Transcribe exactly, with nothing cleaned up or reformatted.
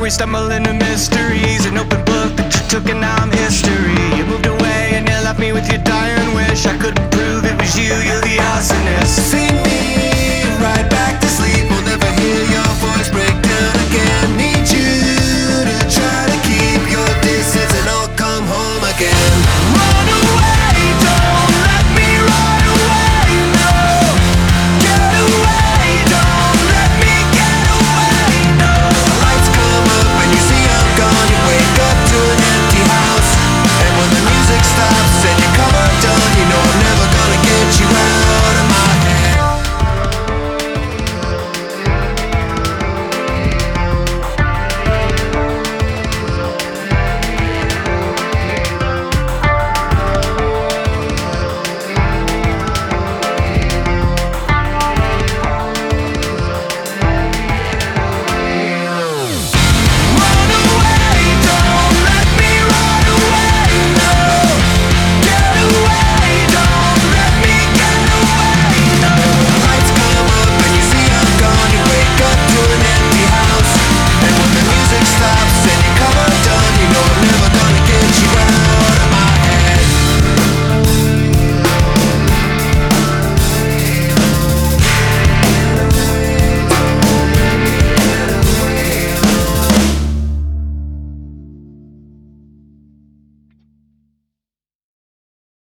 we stumble into mysteries. An open book that you took and now I'm history. You moved away and you left me with your dying wish. I couldn't prove it was you,